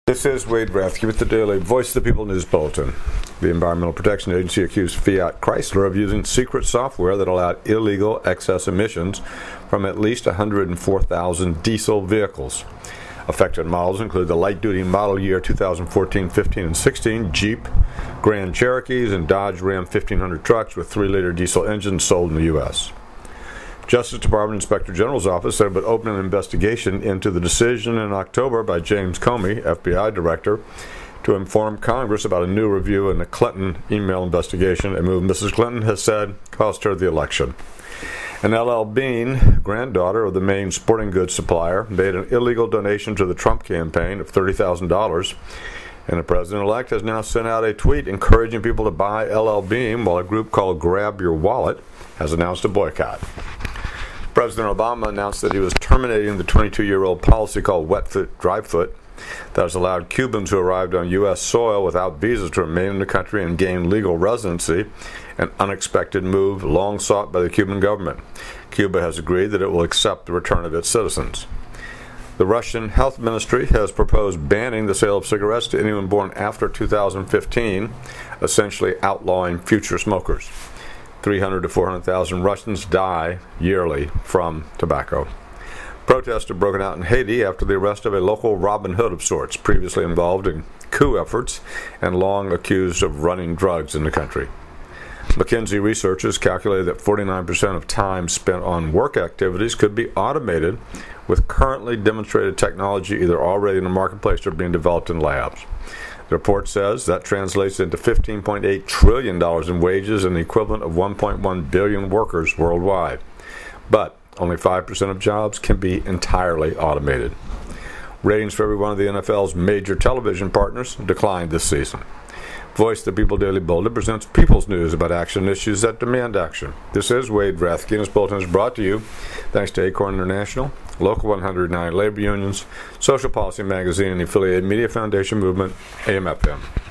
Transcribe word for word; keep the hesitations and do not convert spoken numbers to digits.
This is Wade Rathke with the Daily Voice of the People News Bulletin. The Environmental Protection Agency accused Fiat Chrysler of using secret software that allowed illegal excess emissions from at least one hundred four thousand diesel vehicles. Affected models include the light-duty model year two thousand fourteen, fifteen, and sixteen Jeep, Grand Cherokees, and Dodge Ram fifteen hundred trucks with three liter diesel engines sold in the U S Justice Department Inspector General's office said it would open an investigation into the decision in October by James Comey, F B I director, to inform Congress about a new review in the Clinton email investigation, a move Missus Clinton has said cost her the election. And L L Bean, granddaughter of the main sporting goods supplier, made an illegal donation to the Trump campaign of thirty thousand dollars. And the president-elect has now sent out a tweet encouraging people to buy L L Bean, while a group called Grab Your Wallet has announced a boycott. President Obama announced that he was terminating the twenty-two-year-old policy called Wet Foot, Dry Foot that has allowed Cubans who arrived on U S soil without visas to remain in the country and gain legal residency, an unexpected move long sought by the Cuban government. Cuba has agreed that it will accept the return of its citizens. The Russian Health Ministry has proposed banning the sale of cigarettes to anyone born after two thousand fifteen, essentially outlawing future smokers. three hundred to four hundred thousand Russians die yearly from tobacco. Protests have broken out in Haiti after the arrest of a local Robin Hood of sorts, previously involved in coup efforts and long accused of running drugs in the country. McKinsey researchers calculated that forty-nine percent of time spent on work activities could be automated with currently demonstrated technology either already in the marketplace or being developed in labs. The report says that translates into fifteen point eight trillion dollars in wages and the equivalent of one point one billion workers worldwide. But only five percent of jobs can be entirely automated. Ratings for every one of the N F L's major television partners declined this season. Voice of the People Daily Bulletin presents people's news about action issues that demand action. This is Wade Rathke, and this bulletin is brought to you thanks to Acorn International, Local one hundred nine Labor Unions, Social Policy Magazine, and the affiliated Media Foundation Movement, A M F M.